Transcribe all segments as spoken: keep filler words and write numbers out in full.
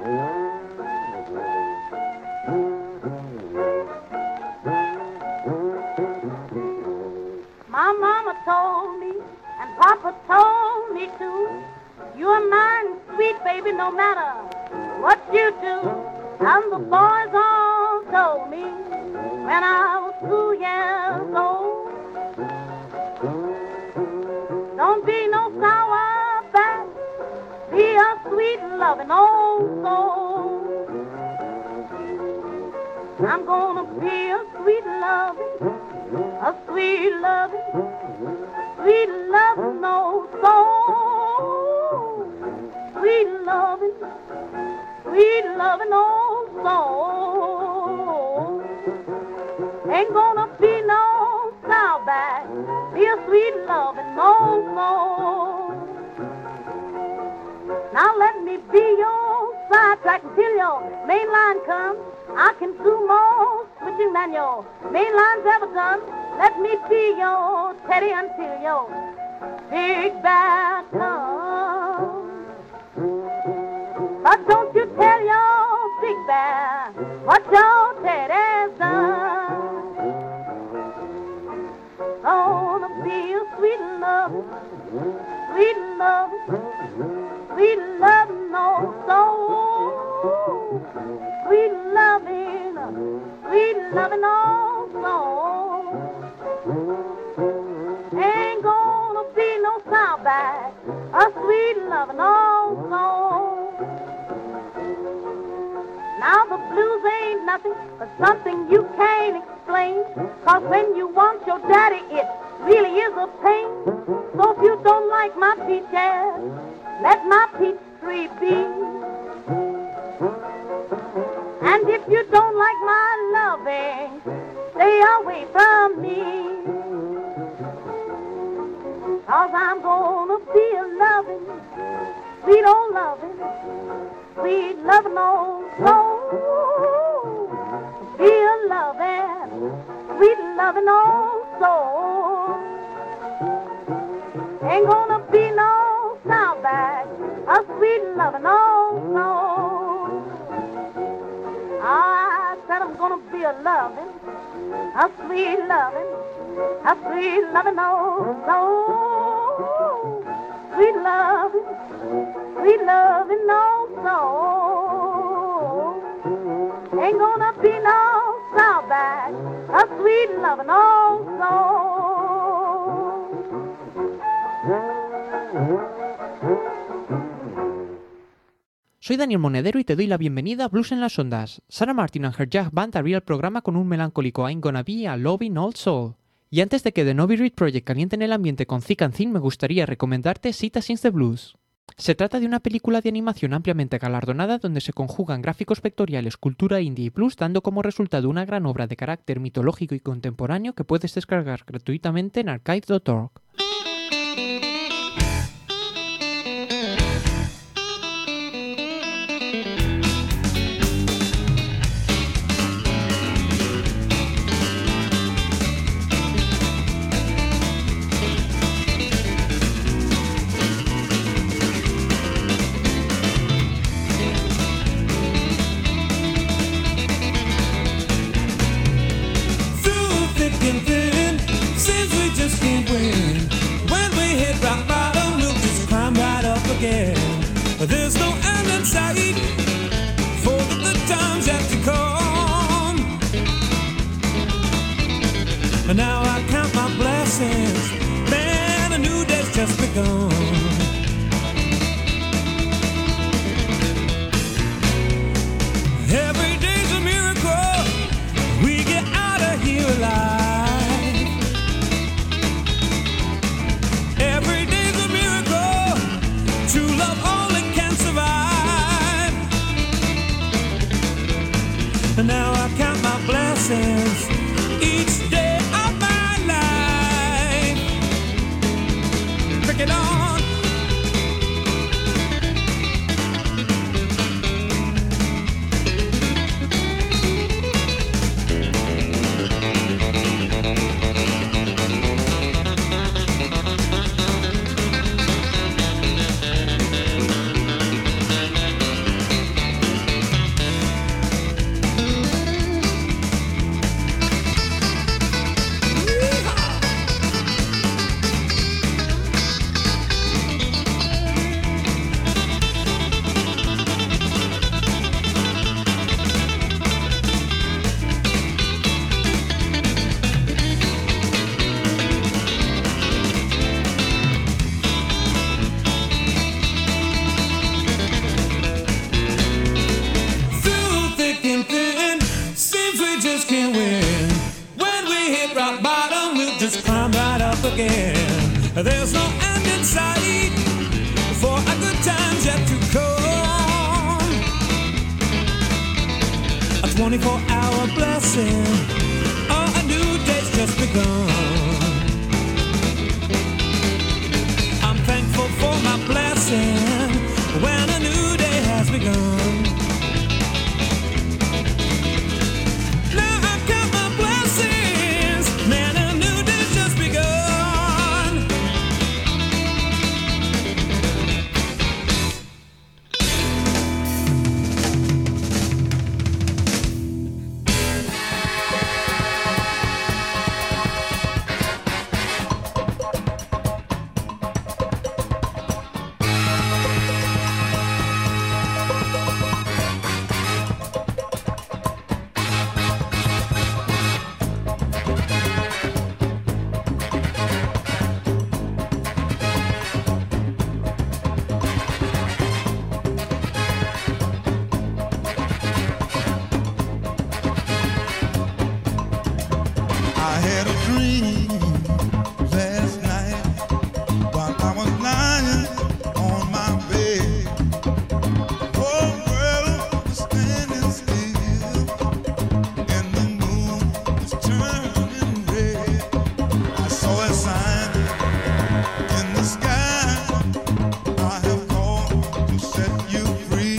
My mama told me, and Papa told me too, you're mine, sweet baby, no matter what you do. And the boys all told me when I was two years old, don't be no sour back, be a sweet loving old soul. I'm gonna be a sweet loving, a sweet loving, sweet loving old soul. Sweet loving, sweet loving old soul. Ain't gonna be no sourback, be a sweet loving old soul. Now let me be your sidetrack until your main line comes. I can do more switching than your main line's ever done. Let me be your teddy until your big bad comes. But don't you tell your big bad what your teddy's done. Gonna be a sweet love, sweet love, sweet love, no soul. Sweet loving, sweet loving, no soul. Ain't gonna be no soundback, a sweet loving, no soul. Now the blues ain't nothing but something you can't explain. Cause when you want your daddy, it really is a pain. So if you don't like my peaches, let my peach tree be. And if you don't like my loving, stay away from me. Cause I'm gonna be a loving, sweet old loving, sweet loving old soul. Be a loving, sweet loving old soul. Ain't gonna be no soundback, a sweet loving old soul. I said I'm gonna be a loving, a sweet loving, a sweet loving old soul. Sweet loving, sweet loving old soul. Ain't gonna be no soundback, a sweet loving old soul. Soy Daniel Monedero y te doy la bienvenida a Blues en las Ondas. Sarah Martin and her Jazz Band abría el programa con un melancólico I'm Gonna Be a Loving Old Soul. Y antes de que The Novi Reed Project caliente en el ambiente con Thick and Thin, me gustaría recomendarte Sita Sings the Blues. Se trata de una película de animación ampliamente galardonada donde se conjugan gráficos vectoriales, cultura indie y blues, dando como resultado una gran obra de carácter mitológico y contemporáneo que puedes descargar gratuitamente en archive punto org. There's no end in sight for the good times yet to come. And now I count my blessings, man, a new day's just begun. Every day's a miracle, we get out of here alive. Every day's a miracle, true love only can survive. And now I count my blessings each day of my life. Break it on. again. There's no end in sight for a good times yet to come. A twenty-four hour blessing, or a new day's just begun. I'm thankful for my blessing when a new day has begun. Now I've got my blessings, man, a new day's just begun. I had a dream last night while I was lying on my bed. The whole world was standing still and the moon was turning red. I saw a sign in the sky, I have called to set you free.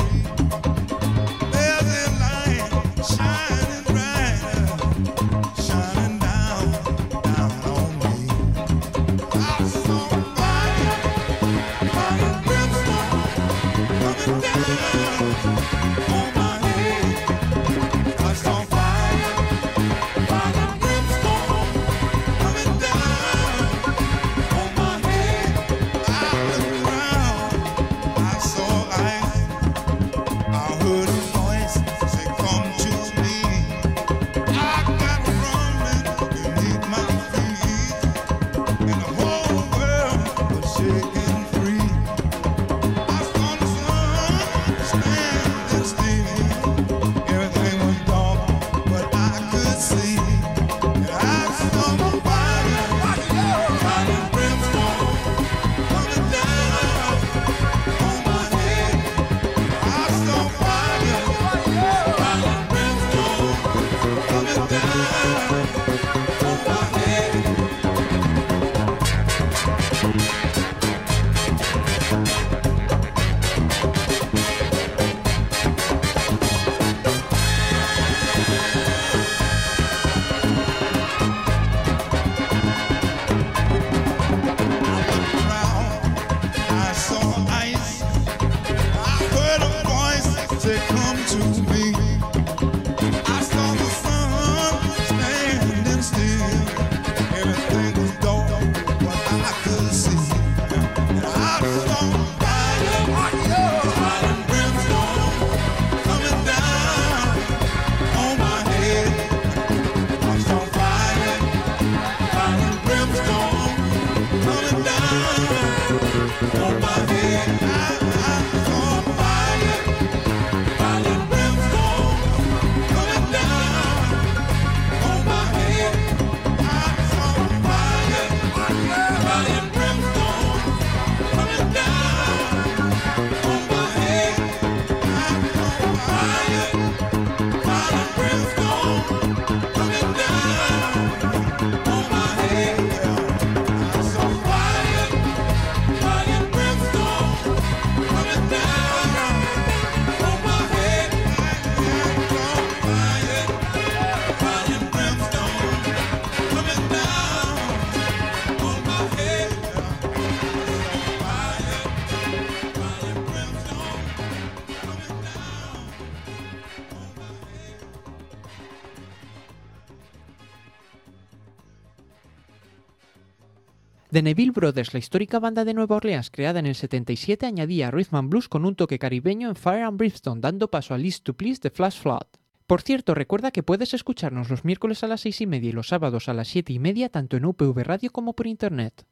There's a light shining bright, shining down, down on me. I saw fire, fire and brimstone coming down on my head. I saw fire, fire and brimstone coming down on my head. I looked around, I saw ice. I heard a voice say, "Come to me." I got rumbling beneath my feet, and the whole world was shaking free. I saw the sun standing still. Everything was dark, but I could see. And I saw the fire, fire and brimstone coming down on my head. I saw fire, fire and brimstone coming down on my head. I saw ice. I heard a voice say, "Come to me." I saw the sun standing still. Everything was dark, but I could see. And I saw fire, fire and brimstone coming down on my head. I saw fire, fire and brimstone coming down on my head. I, I saw fire, fire and brimstone coming down on my head. I saw fire, fire and brimstone coming down on my head. I saw fire, fire and brimstone coming down on my head. I saw fire, fire and brimstone coming down on my head. I saw fire, fire and brimstone coming down on my head. Fire, fire and brimstone coming down on my head. The Neville Brothers, la histórica banda de Nueva Orleans creada en el setenta y siete, añadía rhythm and blues con un toque caribeño en Fire and Brimstone, dando paso a List to Please de Flash Flood. Por cierto, recuerda que puedes escucharnos los miércoles a las seis y media y los sábados a las siete y media tanto en U P V Radio como por internet.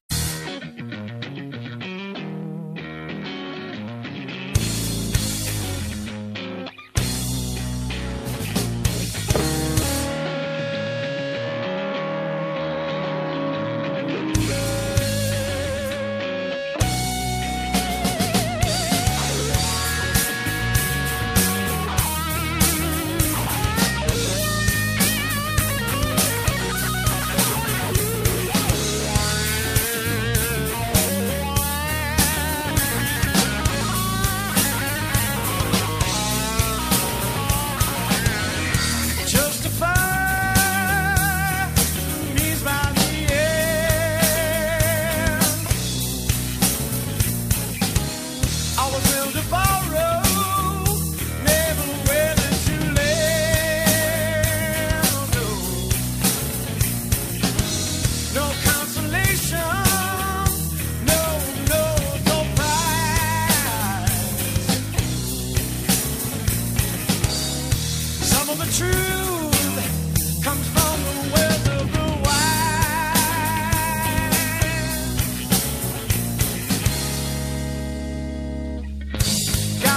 was willing to borrow, never willing to lend. No, no consolation, no, no, no prize. Some of the truth comes from the wells of the wise.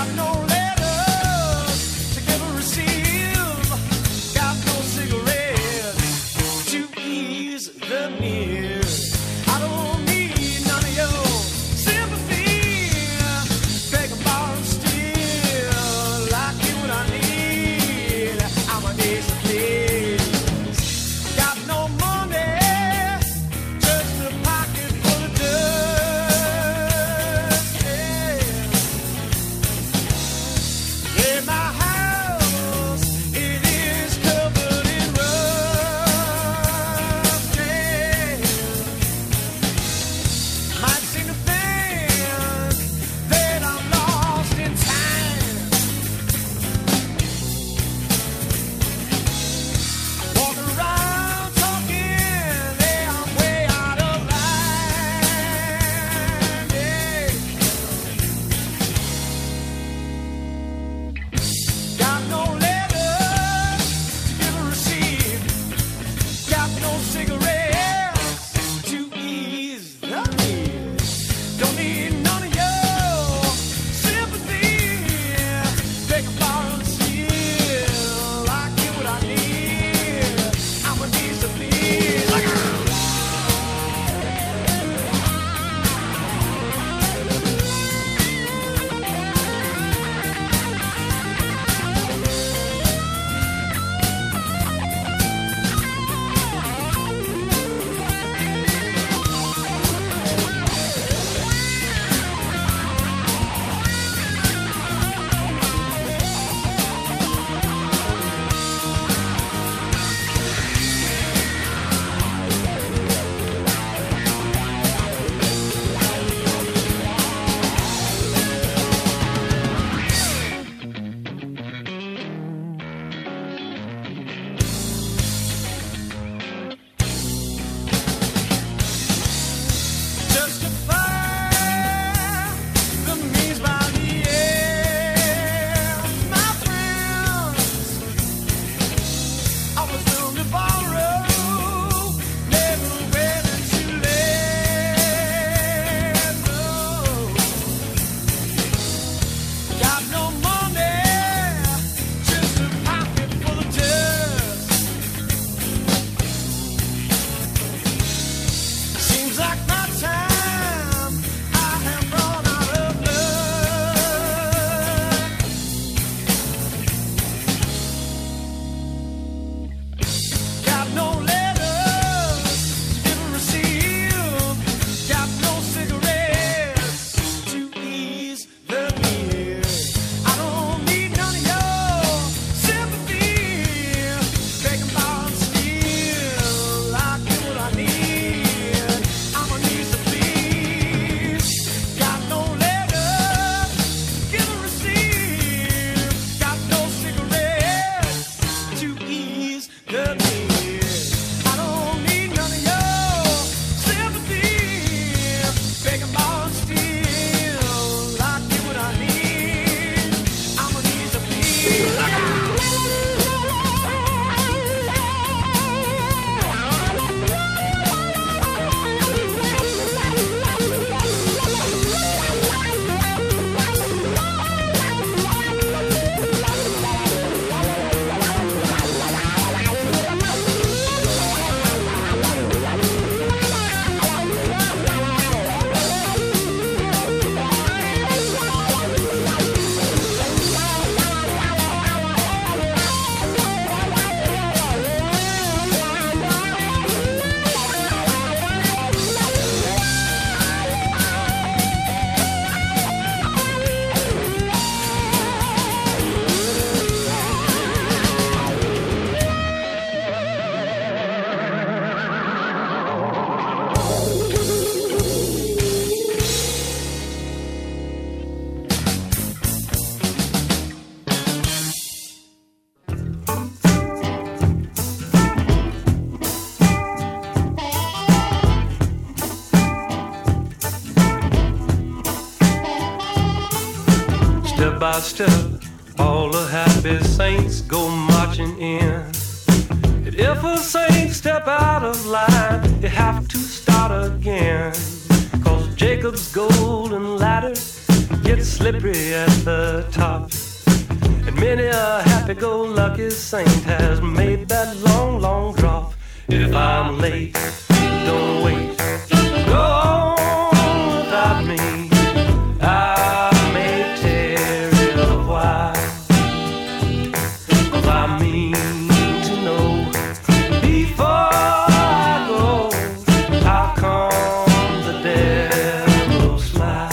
Step by step, all the happy saints go marching in. And if a saint step out of line, you have to start again. Cause Jacob's golden ladder gets slippery at the top. And many a happy-go-lucky saint has made that long, long drop. If I'm late, don't wait, go on without me. I may tarry a while, 'cause I mean to know before I go, how come the devil smile?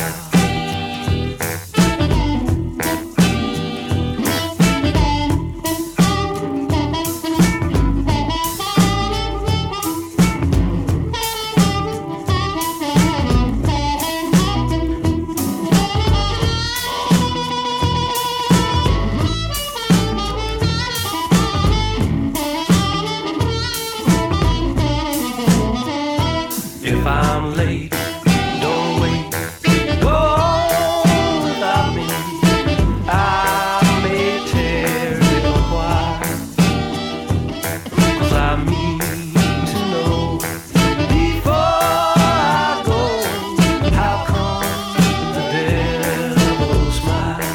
If I'm late, don't wait, go on without me. I may tarry a while, 'cause I mean to know before I go, how come the devil smile?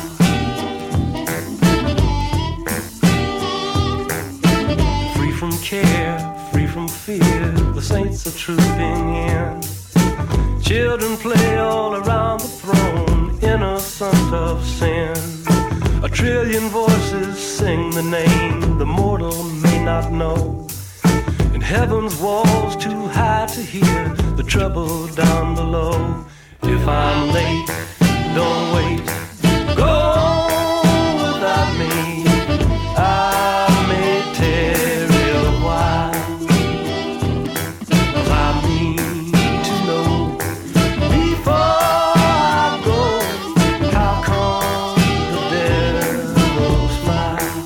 Free from care, free from fear, the saints are trooping in. Children play all around the throne, innocent of sin. A trillion voices sing the name the mortal may not know. And heaven's walls too high to hear the trouble down below. If I'm late, don't wait, go on without me. I may tarry a while, 'cause I mean to know before I go, how come the devil smile?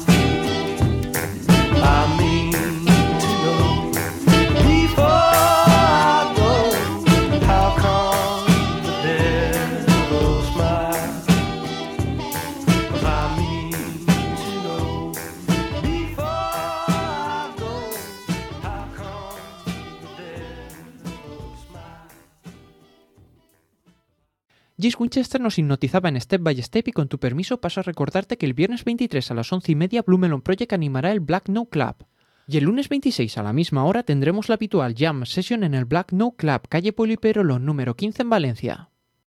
I mean to know before I go, how come the devil smile? 'Cause I mean to know before I go, how come the devil smile? Jesse Winchester nos hipnotizaba en Step by Step y con tu permiso paso a recordarte que el viernes veintitrés a las once y media Blue Melon Project animará el Black Note Club. Y el lunes veintiséis a la misma hora tendremos la habitual Jam Session en el Black Note Club, calle Poliperolo número quince en Valencia.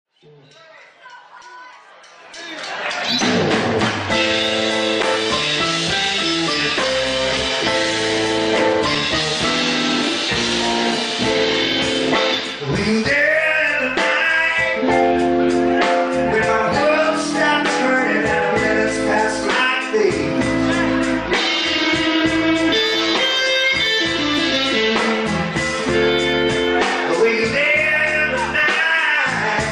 We there tonight, when my world stopped turning and minutes passed my feet. We there tonight,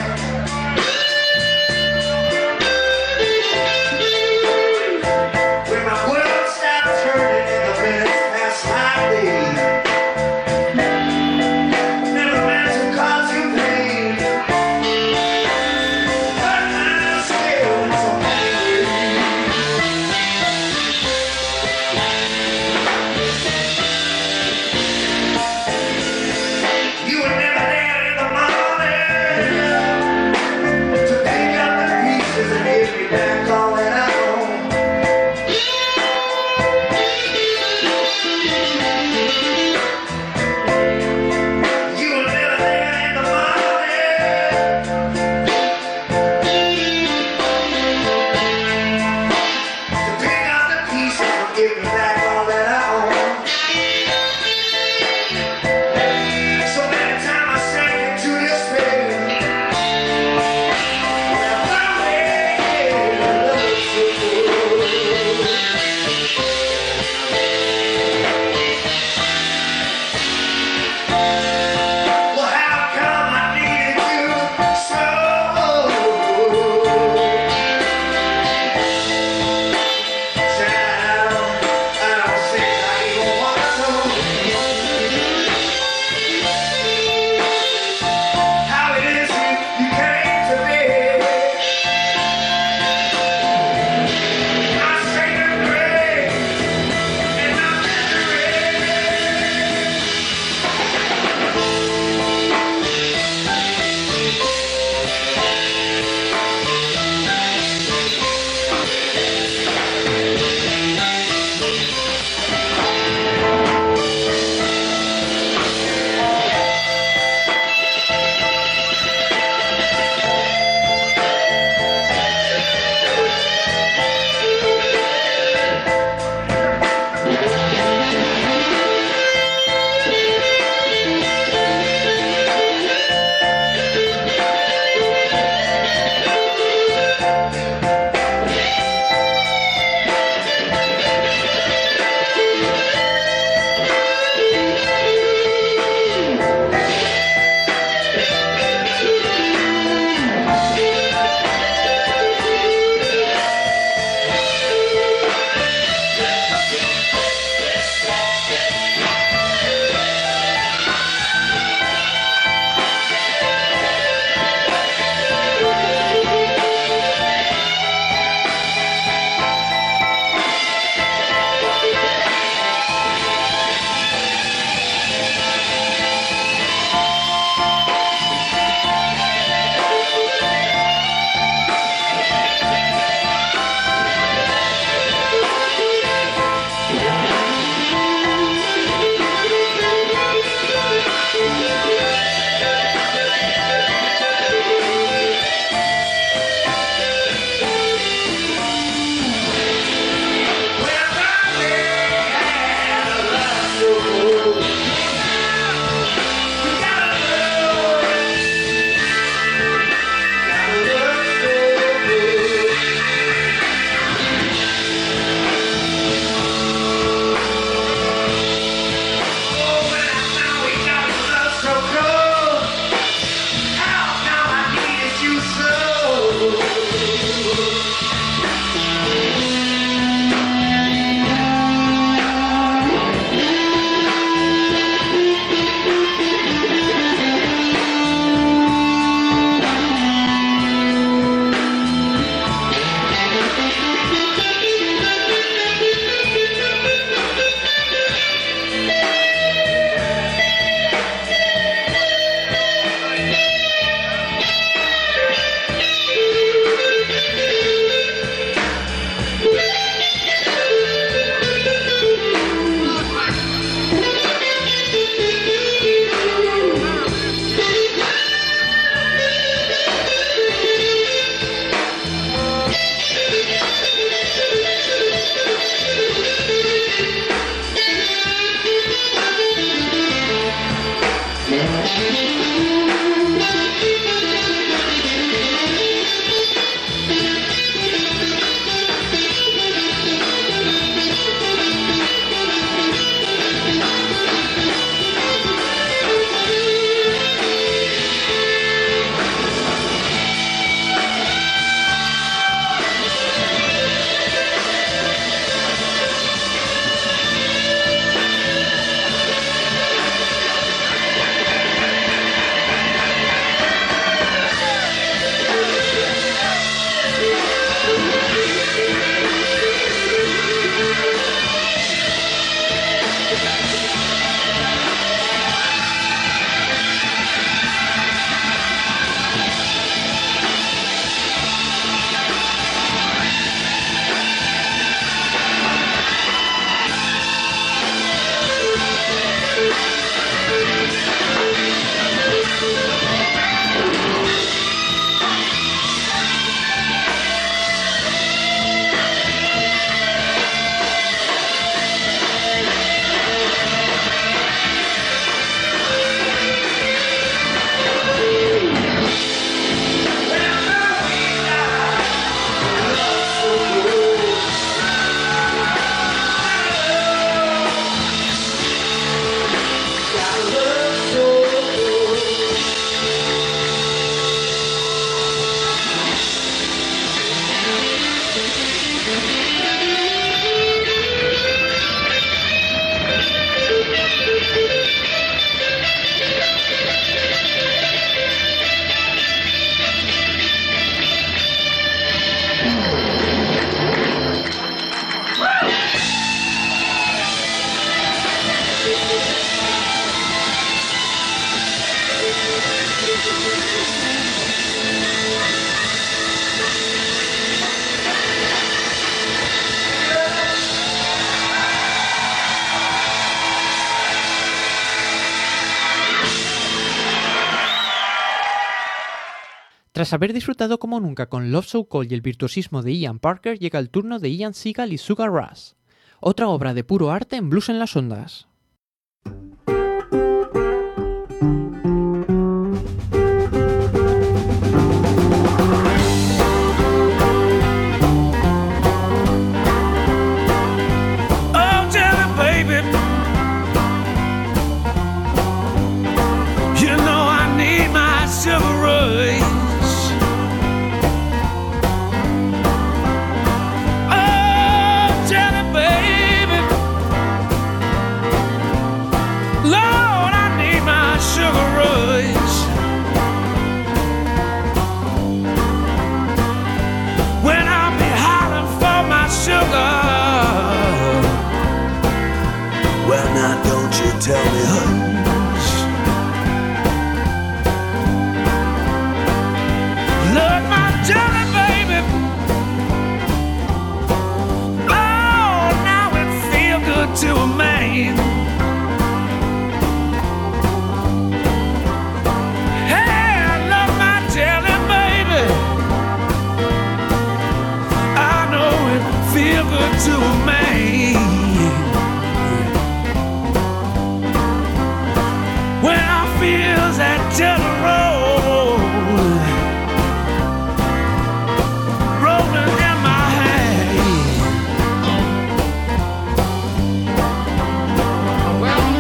Tras haber disfrutado como nunca con Love So Cold y el virtuosismo de Ian Parker, llega el turno de Ian Seagal y Sugar Rush, otra obra de puro arte en Blues en las Ondas. Tell me, hush. Look, my jelly baby. Oh, now it feel good to a man. Hey, look, my jelly baby. I know it feel good to a man. Feels that jelly roll rolling in my hand. Well,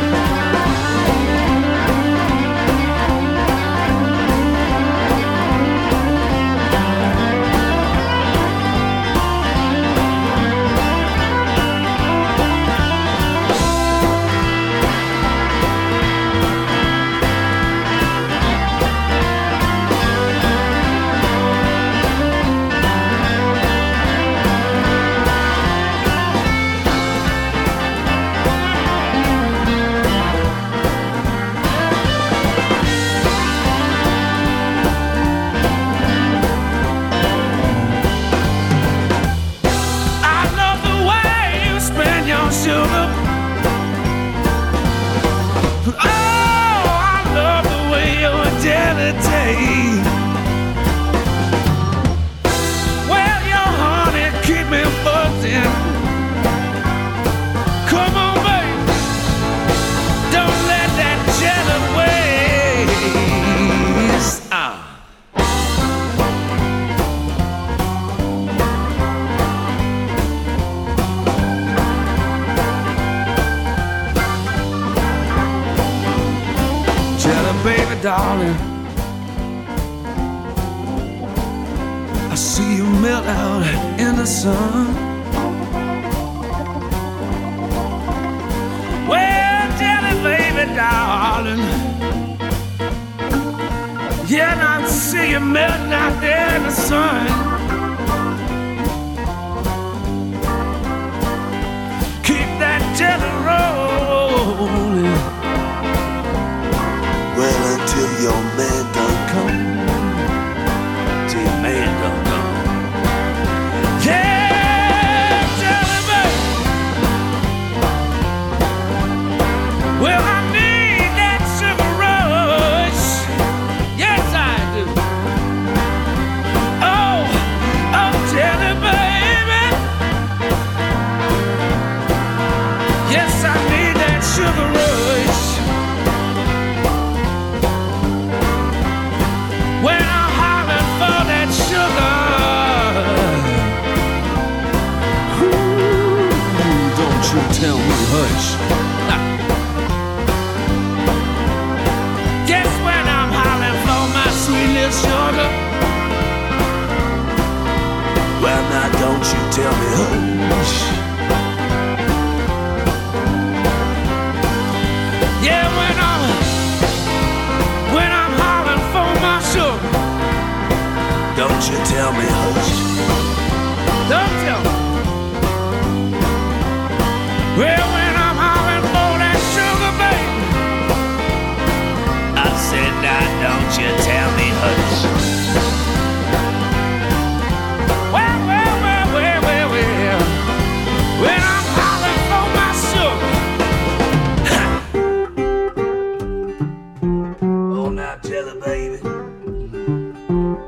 darling, I see you melt out in the sun. Well, jelly baby, darling, yeah, and I see you melting out there in the sun. Keep that jelly rolling. Well, until your man done come, till your man done come. Yeah, jelly baby. Well, I need that sugar rush. Yes, I do. Oh, oh, jelly baby. Yes, I need that sugar rush. When I'm hollering for that sugar, ooh, don't you tell me hush. Ah. Guess when I'm hollering for my sweet little sugar, well now don't you tell me hush. Yeah, when I'm when I'm hollering for my sugar, don't you tell me hush. Don't tell me. Well, when I'm hollering for that sugar, baby, I said, now don't you tell me hush. Well, well, well, well, well, well, when I'm hollering for my sugar. Oh, now tell her, baby.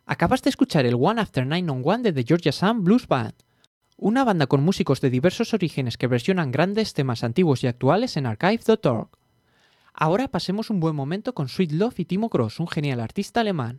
Acabas de escuchar el One After Nine on One de The Georgia Sun Blues Band, una banda con músicos de diversos orígenes que versionan grandes temas antiguos y actuales en archive punto org. Ahora pasemos un buen momento con Sweet Love y Timo Cross, un genial artista alemán.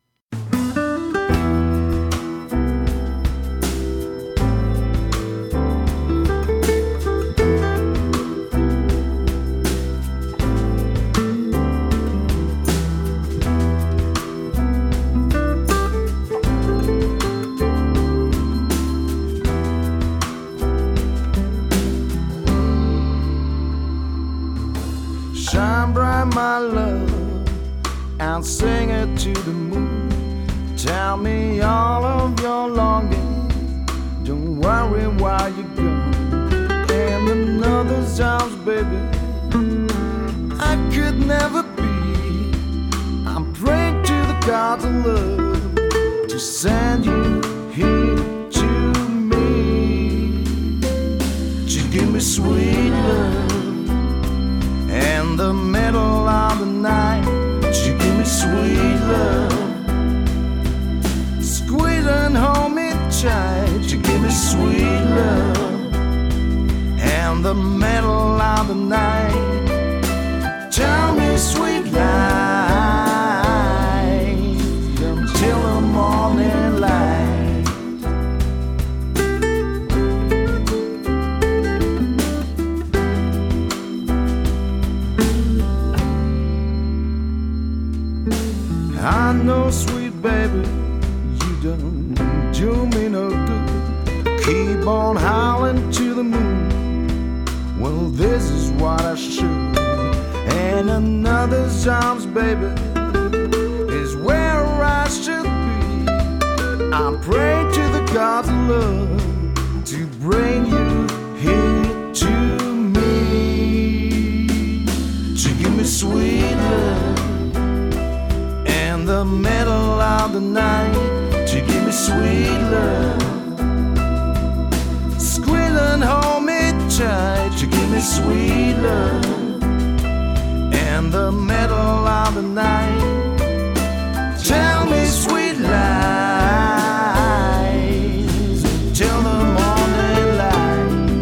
Shine bright, my love, and sing it to the moon. Tell me all of your longing. Don't worry while you're gone. And another's arms, baby, I could never be. I'm praying to the gods of love to send you here to me. To give me sweet love in the middle of the night, you give me sweet love. Squeeze and hold me tight, you give me sweet love. In the middle of the night, tell me sweet lies until the morning light. I know, sweet baby, you don't do me no good. Keep on howling to the moon. Well, this is what I should. And another's arms, baby, is where I should be. I'm praying to the gods of love to bring you here to me. To give me sweet love in the middle of the night, to give me sweet love. Squeeze and hold me tight, to give me sweet love. In the middle of the night, tell me sweet lies till the morning light.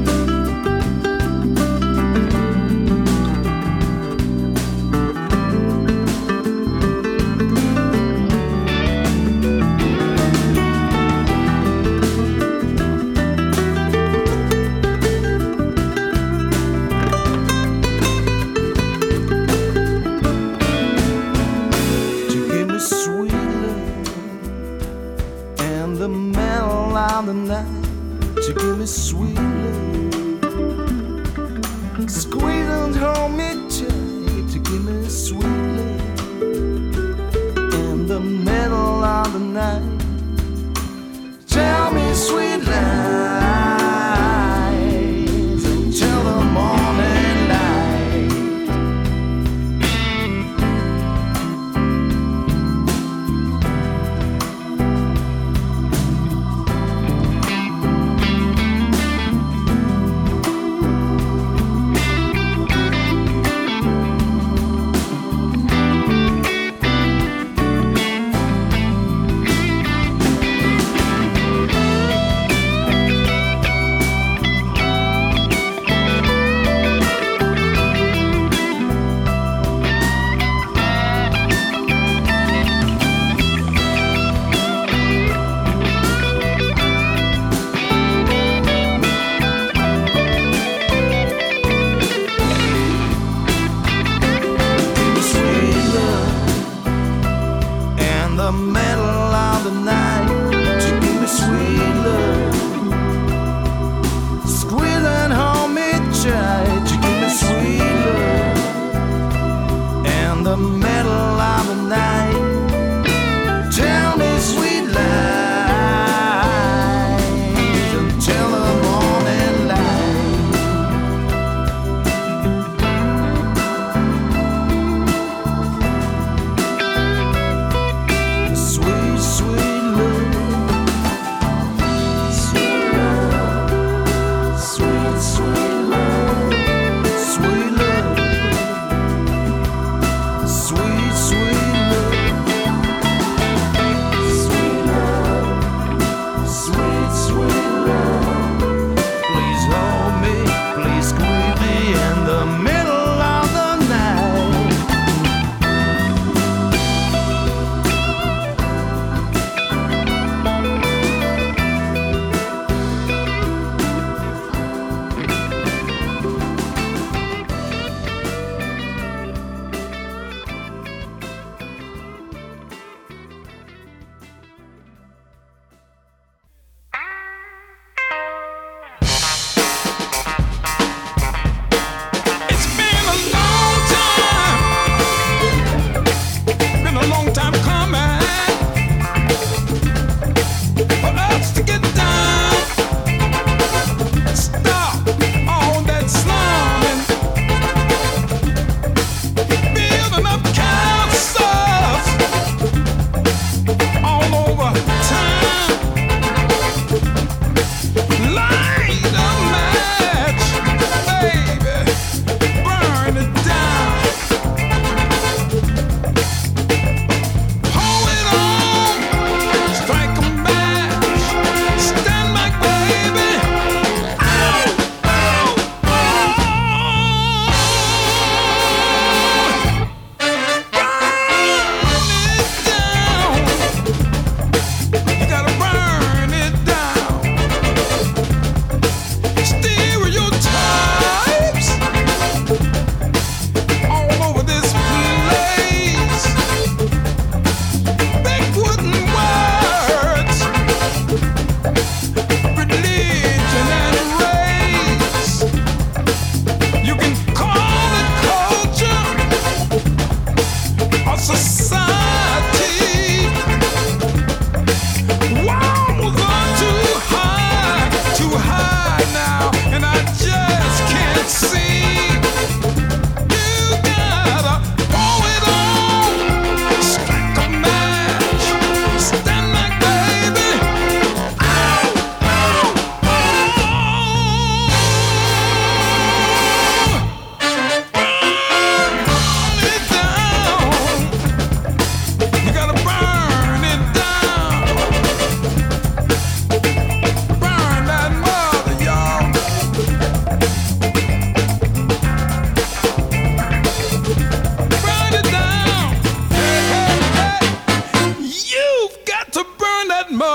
The night to give me sweet love. Squeeze and hold me tight to give me sweet love. In the middle of the night, tell me sweet lies until the morning light.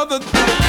further down.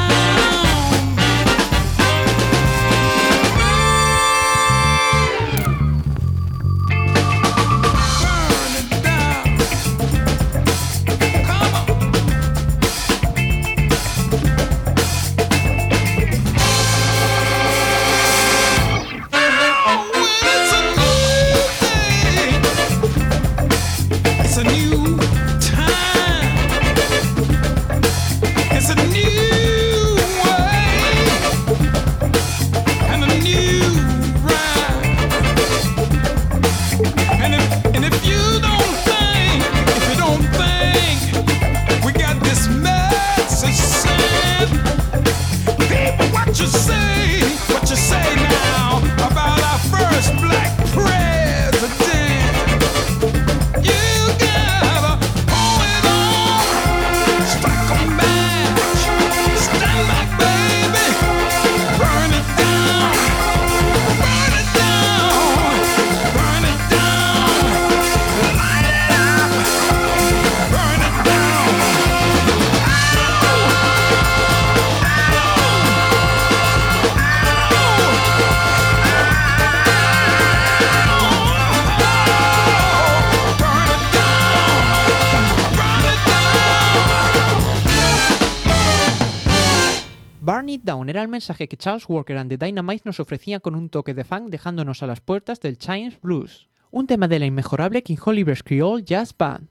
Burn It Down era el mensaje que Charles Walker and the Dynamite nos ofrecían con un toque de funk, dejándonos a las puertas del Chimes Blues, un tema de la inmejorable King Oliver's Creole Jazz Band.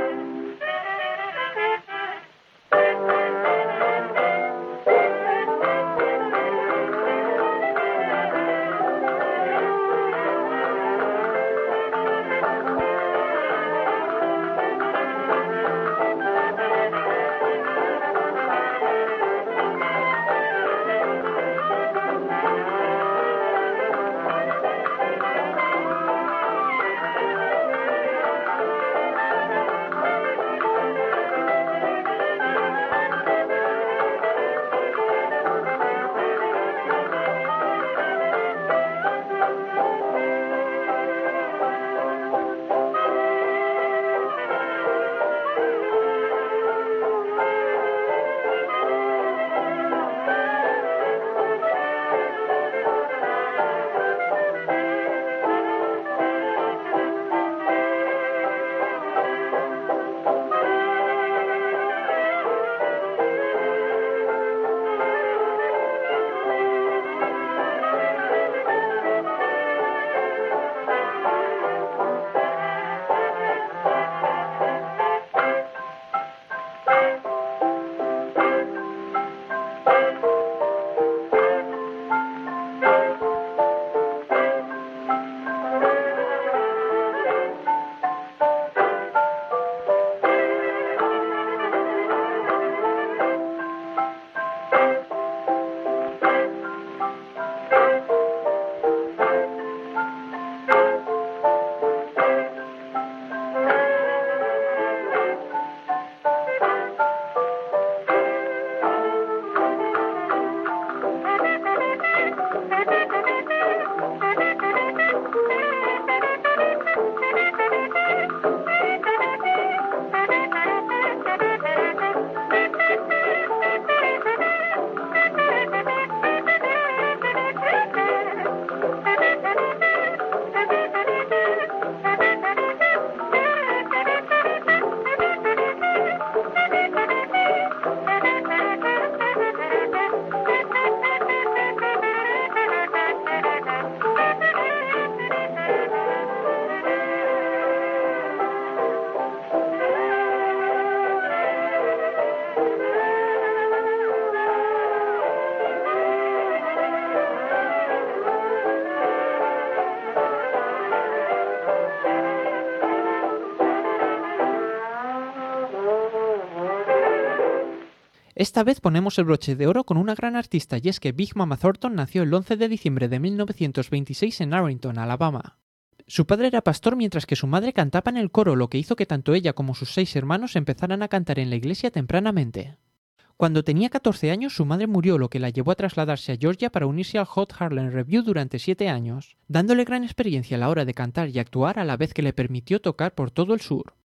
Esta vez ponemos el broche de oro con una gran artista, y es que Big Mama Thornton nació el once de diciembre de mil novecientos veintiséis en Arlington, Alabama. Su padre era pastor mientras que su madre cantaba en el coro, lo que hizo que tanto ella como sus seis hermanos empezaran a cantar en la iglesia tempranamente. Cuando tenía catorce años, su madre murió, lo que la llevó a trasladarse a Georgia para unirse al Hot Harlem Review durante siete años, dándole gran experiencia a la hora de cantar y actuar a la vez que le permitió tocar por todo el sur.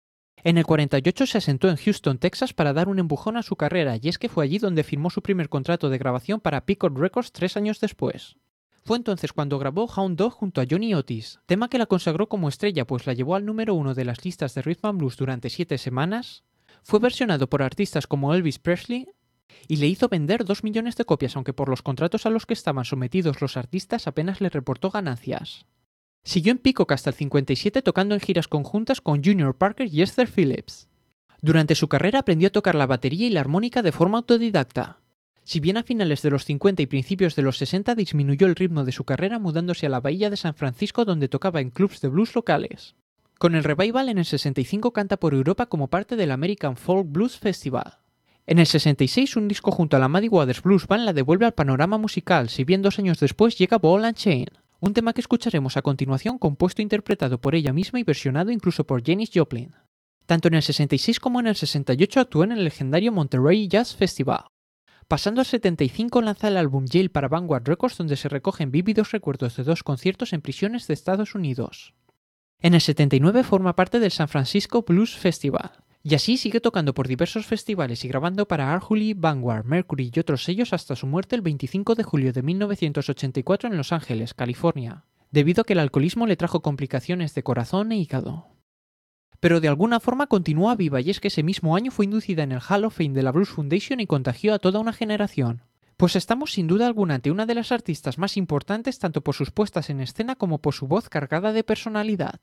En el cuarenta y ocho se asentó en Houston, Texas para dar un empujón a su carrera, y es que fue allí donde firmó su primer contrato de grabación para Picot Records tres años después. Fue entonces cuando grabó Hound Dog junto a Johnny Otis, tema que la consagró como estrella pues la llevó al número uno de las listas de Rhythm and Blues durante siete semanas, fue versionado por artistas como Elvis Presley y le hizo vender dos millones de copias, aunque por los contratos a los que estaban sometidos los artistas apenas le reportó ganancias. Siguió en Peacock hasta el cincuenta y siete tocando en giras conjuntas con Junior Parker y Esther Phillips. Durante su carrera aprendió a tocar la batería y la armónica de forma autodidacta. Si bien a finales de los cincuenta y principios de los sesenta disminuyó el ritmo de su carrera mudándose a la bahía de San Francisco donde tocaba en clubs de blues locales. Con el revival en el sesenta y cinco canta por Europa como parte del American Folk Blues Festival. En el sesenta y seis un disco junto a la Muddy Waters Blues Band la devuelve al panorama musical, si bien dos años después llega Ball and Chain, un tema que escucharemos a continuación compuesto e interpretado por ella misma y versionado incluso por Janis Joplin. Tanto en el sesenta y seis como en el sesenta y ocho actuó en el legendario Monterey Jazz Festival. Pasando al setenta y cinco lanza el álbum Jail para Vanguard Records donde se recogen vívidos recuerdos de dos conciertos en prisiones de Estados Unidos. En el setenta y nueve forma parte del San Francisco Blues Festival. Y así sigue tocando por diversos festivales y grabando para Arhoolie, Vanguard, Mercury y otros sellos hasta su muerte el veinticinco de julio de mil novecientos ochenta y cuatro en Los Ángeles, California, debido a que el alcoholismo le trajo complicaciones de corazón e hígado. Pero de alguna forma continúa viva y es que ese mismo año fue inducida en el Hall of Fame de la Blues Foundation y contagió a toda una generación. Pues estamos sin duda alguna ante una de las artistas más importantes tanto por sus puestas en escena como por su voz cargada de personalidad.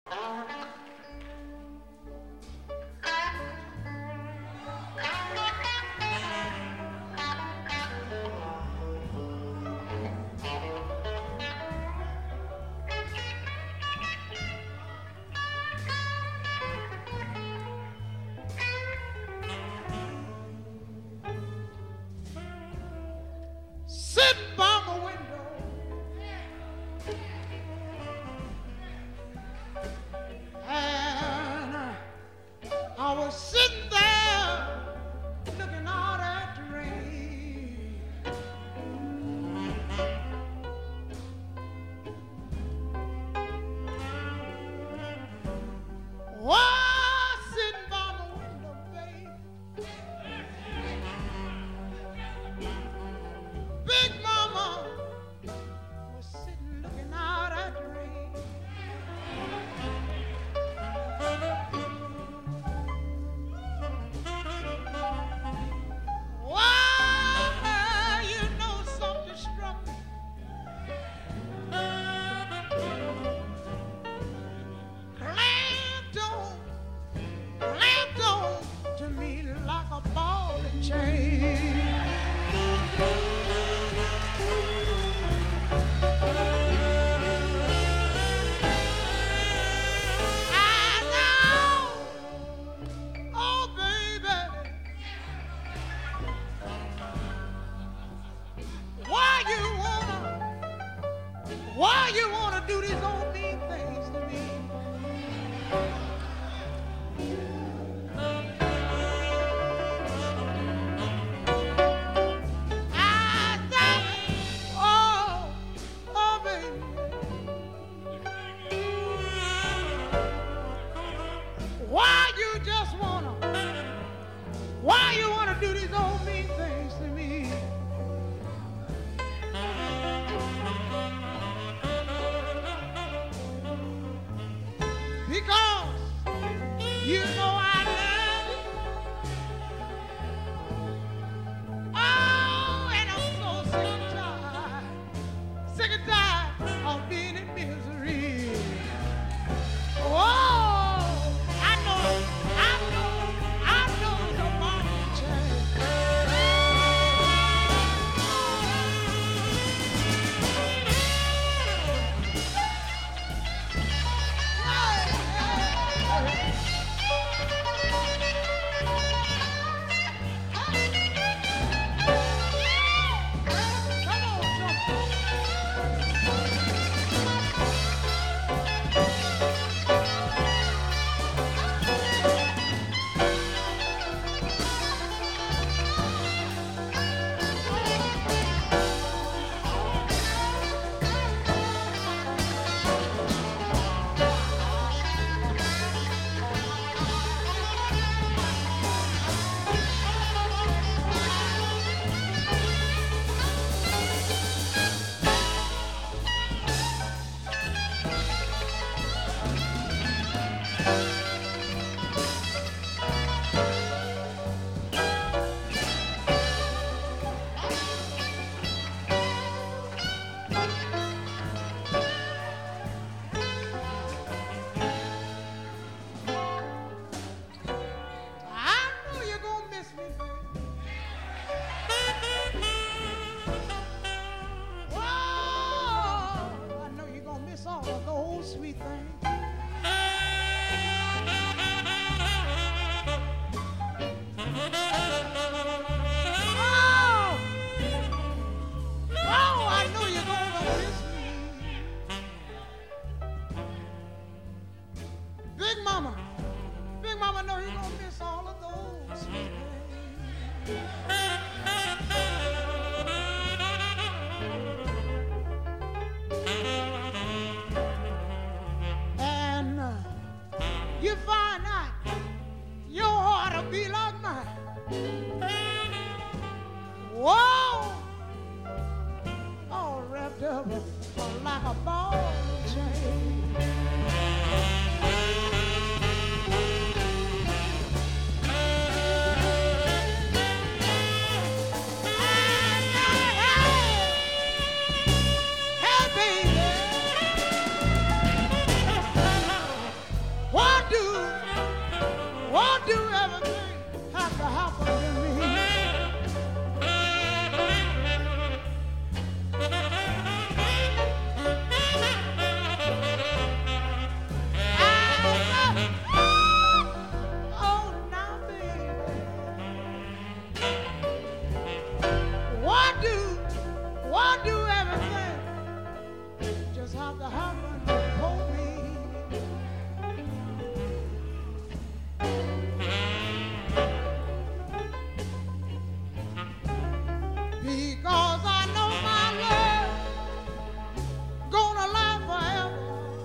Sitting by my window, and I was sitting there looking out at the rain. Oh, sitting by my window, babe. Big Mama was sitting looking out at the rain. Why, you know something struck me. Clamped on, clamped on to me like a ball and chain. Why you wanna do these old mean things to me? I said, oh, oh, baby. Why you just wanna, why you wanna do these old mean things to me? forever like a ball and chain. Hey, baby, what do, what do everything have to happen to me? Oh, now, baby, what do, what do everything just have to happen for me? Because I know my love gonna last forever.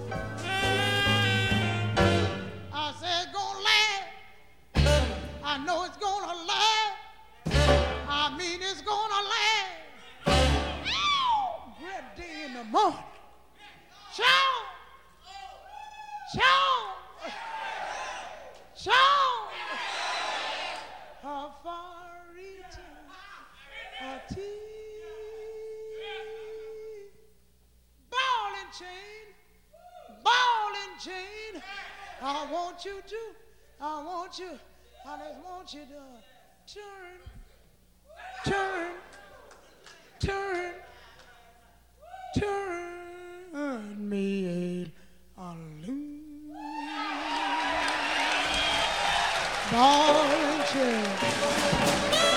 I said it's gonna last. I know it's gonna last. I mean it's gonna last. Great day in the morning. Shout! Shout! Shout! How far reaching a tea. Ball and chain, ball and chain. I want you to, I want you, I just want you to turn, turn, turn, turn me a loose. Ball and chain.